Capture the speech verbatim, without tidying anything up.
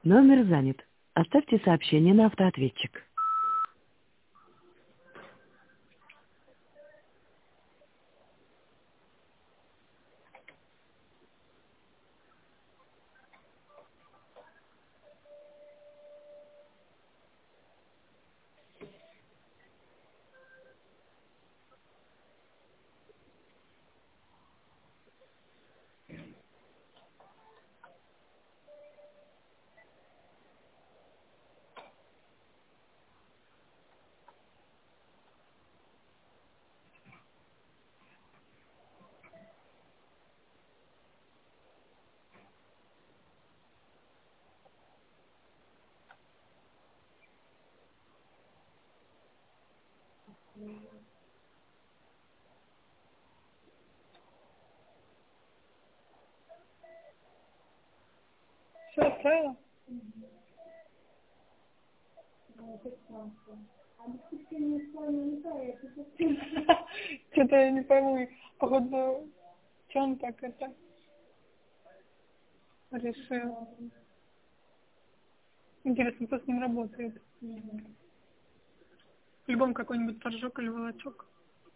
Номер занят. Оставьте сообщение на автоответчик. Все отправила? Что-то я не пойму, походу, что он так это решил. Интересно, кто с ним работает? В любом какой-нибудь торжок или волочок.